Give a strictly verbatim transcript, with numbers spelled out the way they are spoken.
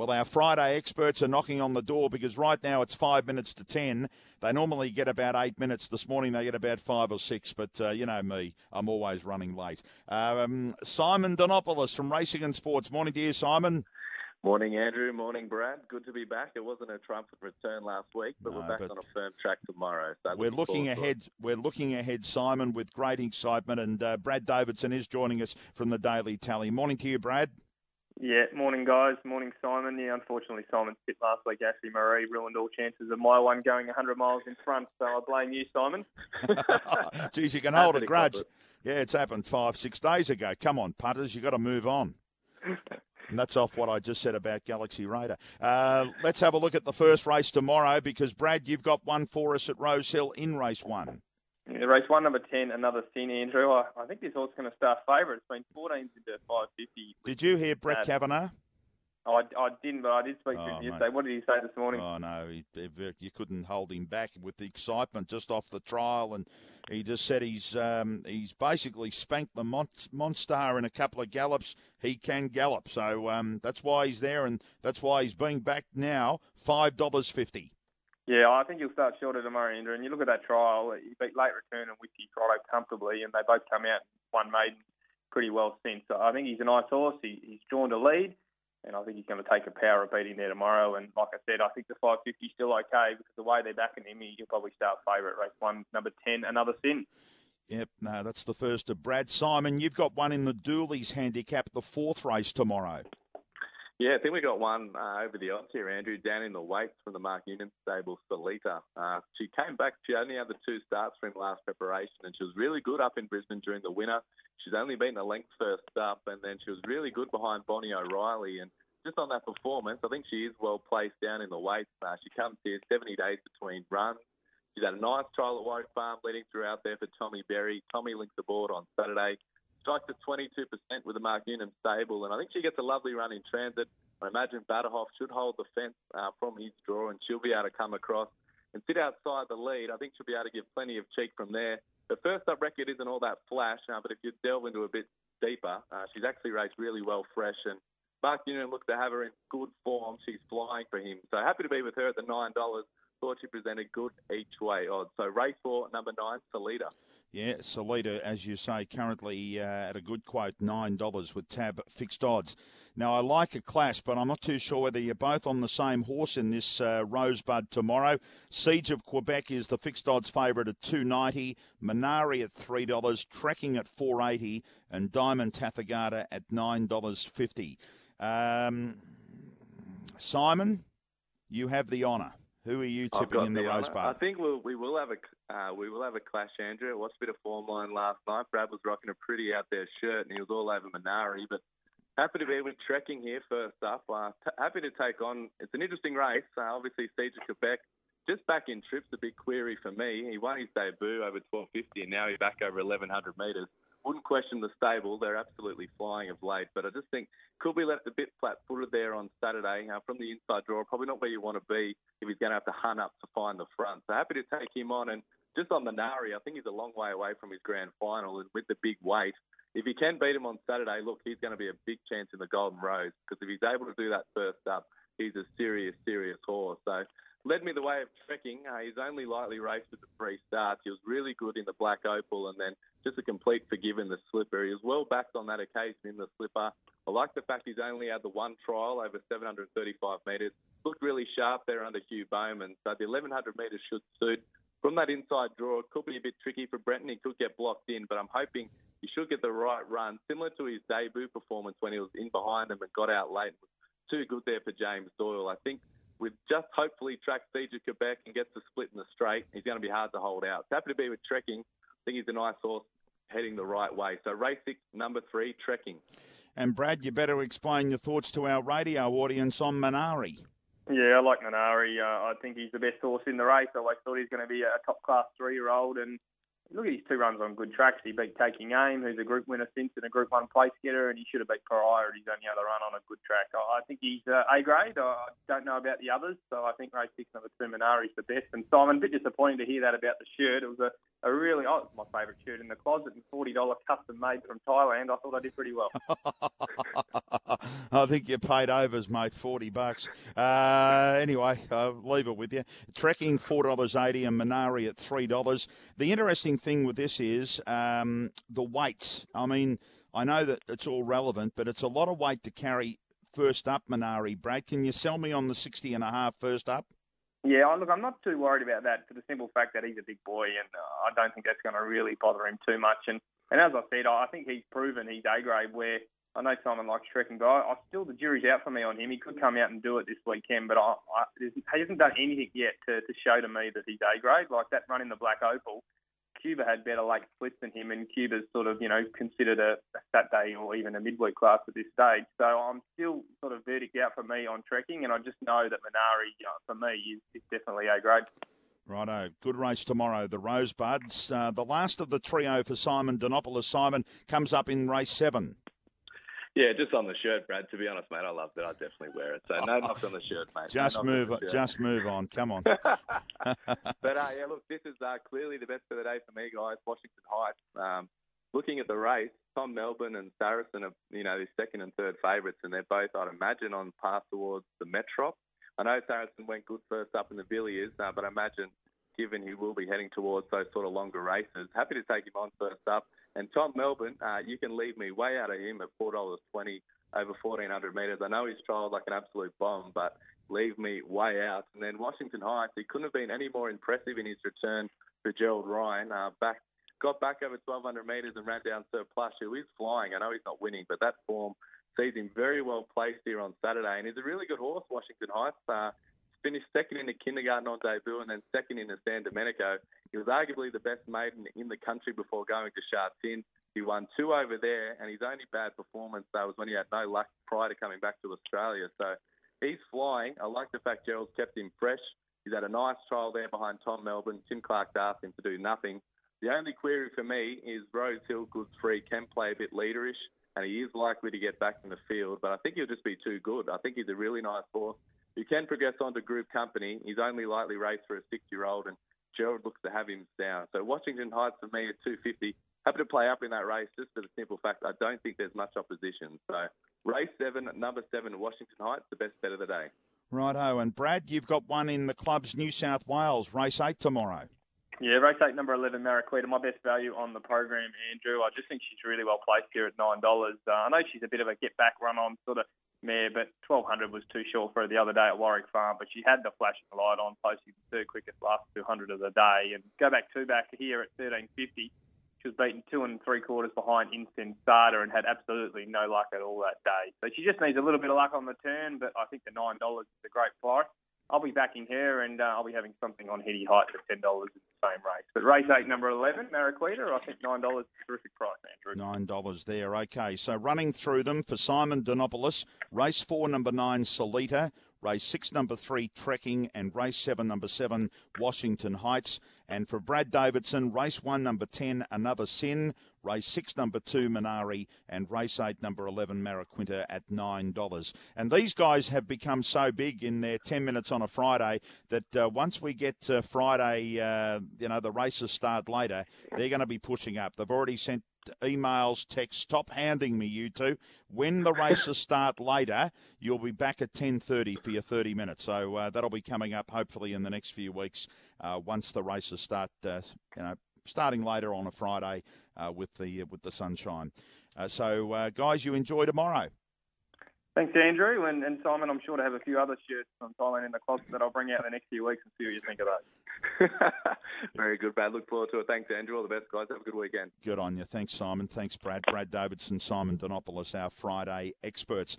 Well, our Friday experts are knocking on the door because right now it's five minutes to ten. They normally get about eight minutes. This morning they get about five or six, but uh, you know me, I'm always running late. Um, Simon Donopoulos from Racing and Sports. Morning to you, Simon. Morning, Andrew. Morning, Brad. Good to be back. It wasn't a triumphant return last week, but no, we're back but on a firm track tomorrow. So we're looking ahead. We're looking ahead, Simon, with great excitement. And uh, Brad Davidson is joining us from the Daily Tally. Morning to you, Brad. Yeah, morning, guys. Morning, Simon. Yeah, unfortunately, Simon's hit last week. Ashley Marie ruined all chances of my one going one hundred miles in front, so I blame you, Simon. Geez, you can hold a grudge. Yeah, it's happened five, six days ago. Come on, punters, you got to move on. And that's off what I just said about Galaxy Raider. Uh, let's have a look at the first race tomorrow because, Brad, you've got one for us at Rose Hill in race one. Yeah, race one, number ten, Another Sin, Andrew. I, I think this horse is going to start favourite. It's been fourteens into five fifty. Did you hear Brett uh, Kavanagh? Oh, I, I didn't, but I did speak oh, to him mate. yesterday. What did he say this morning? Oh, no, he, you couldn't hold him back with the excitement just off the trial, and he just said he's um, he's basically spanked the Mon- Monstar in a couple of gallops. He can gallop, so um, that's why he's there, and that's why he's being backed now, five dollars fifty. Yeah, I think he'll start shorter tomorrow, Andrew. And you look at that trial, he beat Late Return and Whiskey Friday comfortably, and they both come out and won maiden pretty well since. So I think he's a nice horse. He, he's drawn to lead, and I think he's going to take a power of beating there tomorrow. And like I said, I think the five fifty is still okay because the way they're backing him, he'll probably start favourite. Race one, number ten, Another Sin. Yep, no, that's the first of Brad. Simon, you've got one in the Doolies handicap, the fourth race tomorrow. Yeah, I think we got one uh, over the odds here, Andrew, down in the weights from the Mark Union stable, Salita. Uh, she came back, she only had the two starts from last preparation, and she was really good up in Brisbane during the winter. She's only been a length first up, and then she was really good behind Bonnie O'Reilly. And just on that performance, I think she is well placed down in the weights. Uh, she comes here seventy days between runs. She's had a nice trial at Warwick Farm leading throughout there for Tommy Berry. Tommy linked the board on Saturday. Strikes at twenty-two percent with the Mark Noonan stable, and I think she gets a lovely run in transit. I imagine Batterhoff should hold the fence uh, from his draw, and she'll be able to come across and sit outside the lead. I think she'll be able to give plenty of cheek from there. The first up record isn't all that flash, uh, but if you delve into a bit deeper, uh, she's actually raced really well fresh, and Mark Noonan looks to have her in good form. She's flying for him. So happy to be with her at the nine dollars. Thought she presented good each way odds. So race four, number nine, Salita. Yeah, Salita, as you say, currently uh, at a good quote, nine dollars with tab fixed odds. Now, I like a clash, but I'm not too sure whether you're both on the same horse in this uh, Rosebud tomorrow. Siege of Quebec is the fixed odds favourite at two ninety, Minari at three dollars, Trekking at four eighty, and Diamond Tathagata at nine dollars fifty. Um, Simon, you have the honour. Who are you tipping in the, the Rosebud? I think we'll, we will have a uh, we will have a clash, Andrew. I watched a bit of form line last night. Brad was rocking a pretty out there shirt, and he was all over Minari. But happy to be with Trekking here first up. Uh, t- happy to take on. It's an interesting race. Uh, obviously, Siege of Quebec just back in trips. A big query for me. He won his debut over twelve fifty, and now he's back over eleven hundred metres. Wouldn't question the stable. They're absolutely flying of late. But I just think could be left a bit flat-footed there on Saturday. Uh, from the inside draw, probably not where you want to be if he's going to have to hunt up to find the front. So happy to take him on. And just on Minari, I think he's a long way away from his grand final. And with the big weight, if he can beat him on Saturday, look, he's going to be a big chance in the Golden Rose. Because if he's able to do that first up, he's a serious, serious horse. So led me the way of Trekking. Uh, he's only lightly raced with the three starts. He was really good in the Black Opal, and then just a complete forgive in the slipper. He was well backed on that occasion in the slipper. I like the fact he's only had the one trial over seven hundred thirty-five metres. Looked really sharp there under Hugh Bowman. So the eleven hundred metres should suit. From that inside draw, it could be a bit tricky for Brenton. He could get blocked in, but I'm hoping he should get the right run, similar to his debut performance when he was in behind him and got out late. It was too good there for James Doyle. I think with just hopefully track Siege of Quebec and gets the split in the straight, he's going to be hard to hold out. So happy to be with Trekking. I think he's a nice horse heading the right way. So race six, number three, Trekking. And Brad, you better explain your thoughts to our radio audience on Minari. Yeah, I like Minari. Uh, I think he's the best horse in the race. I always thought he's going to be a top-class three-year-old, and look at his two runs on good tracks. He beat Taking Aim, who's a Group winner since and a Group one place getter, and he should have beat Pariah at his only other run on a good track. I think he's uh, A-grade. I don't know about the others, so I think race six, number two, Minari is the best. And Simon, a bit disappointing to hear that about the shirt. It was a, a really, oh, it was my favourite shirt in the closet, and forty dollars custom made from Thailand. I thought I did pretty well. I think you paid overs, mate, forty bucks. Uh, anyway, I'll leave it with you. Trekking, four dollars eighty, and Minari at three dollars. The interesting thing with this is um, the weights. I mean, I know that it's all relevant, but it's a lot of weight to carry first up, Minari. Brad, can you sell me on the sixty and a half first up? Yeah, look, I'm not too worried about that for the simple fact that he's a big boy, and uh, I don't think that's going to really bother him too much. And, and as I said, I think he's proven he's A-grade, where I know Simon likes trekking, but I, I still, the jury's out for me on him. He could come out and do it this weekend, but I, I, he hasn't done anything yet to, to show to me that he's A-grade. Like that run in the Black Opal, Cuba had better late splits than him, and Cuba's sort of, you know, considered a, a Saturday or even a midweek class at this stage. So I'm still sort of verdict out for me on trekking, and I just know that Minari, uh, for me, is, is definitely A-grade. Righto, good race tomorrow, the Rosebuds. Uh, the last of the trio for Simon Dinopoulos. Simon comes up in race seven. Yeah, just on the shirt, Brad. To be honest, mate, I loved it. I definitely wear it. So no knocks on the shirt, mate. Just no move on. Just move on. Come on. But uh, yeah, look, this is uh, clearly the best of the day for me, guys. Washington Heights. Um, looking at the race, Tom Melbourne and Saracen are, you know, the second and third favourites, and they're both, I'd imagine, on path towards the Metrop. I know Saracen went good first up in the Villiers, uh, but I imagine, given he will be heading towards those sort of longer races, happy to take him on first up. And Tom Melbourne, uh, you can leave me way out of him at four dollars twenty over fourteen hundred metres. I know he's trialled like an absolute bomb, but leave me way out. And then Washington Heights, he couldn't have been any more impressive in his return to Gerald Ryan. Uh, back, got back over twelve hundred metres and ran down Surplus, who is flying. I know he's not winning, but that form sees him very well placed here on Saturday. And he's a really good horse, Washington Heights. Uh, Finished second in the Kindergarten on debut and then second in the San Domenico. He was arguably the best maiden in the country before going to Shartin. He won two over there, and his only bad performance, though, was when he had no luck prior to coming back to Australia. So he's flying. I like the fact Gerald's kept him fresh. He's had a nice trial there behind Tom Melbourne. Tim Clark asked him to do nothing. The only query for me is Rose Hill Goods Free can play a bit leaderish, and he is likely to get back in the field, but I think he'll just be too good. I think he's a really nice horse. You can progress on to Group Company. He's only lightly raced for a six-year-old, and Gerald looks to have him down. So Washington Heights for me at two fifty. Happy to play up in that race just for the simple fact I don't think there's much opposition. So race seven, number seven, Washington Heights, the best bet of the day. Righto. And Brad, you've got one in the club's New South Wales, race eight tomorrow. Yeah, race eight, number eleven, Maraquita, my best value on the program, Andrew. I just think she's really well placed here at nine dollars. Uh, I know she's a bit of a get-back run-on sort of mare, but twelve hundred was too short for her the other day at Warwick Farm, but she had the flashing light on, posting the third quickest last two hundred of the day. And go back two back here at thirteen fifty. She was beaten two and three quarters behind Instant Starter and had absolutely no luck at all that day. So she just needs a little bit of luck on the turn, but I think the nine dollars is a great price. I'll be backing her, and uh, I'll be having something on Heady Heights at ten dollars in the same race. But race eight, number eleven, Maraquita, I think nine dollars is a terrific price, Andrew. nine dollars there, okay. So running through them for Simon Dinopoulos, race four, number nine, Solita, race six, number three, Trekking, and race seven, number seven, Washington Heights. And for Brad Davidson, race one, number ten, Another Sin, race six, number two, Minari, and race eight, number eleven, Maraquita at nine dollars. And these guys have become so big in their ten minutes on a Friday that uh, once we get to Friday, uh, you know, the races start later, they're going to be pushing up. They've already sent emails, texts, stop hounding me, you two. When the races start later, you'll be back at ten thirty for your thirty minutes. So uh, that'll be coming up hopefully in the next few weeks uh, once the races start, uh, you know, starting later on a Friday uh, with the uh, with the sunshine. Uh, so, uh, guys, you enjoy tomorrow. Thanks, Andrew. And, and Simon, I'm sure to have a few other shirts from Thailand in the closet that I'll bring out in the next few weeks and see what you think of those. Very good, Brad. Look forward to it. Thanks, Andrew. All the best, guys. Have a good weekend. Good on you. Thanks, Simon. Thanks, Brad. Brad Davidson, Simon Dinopoulos, our Friday experts.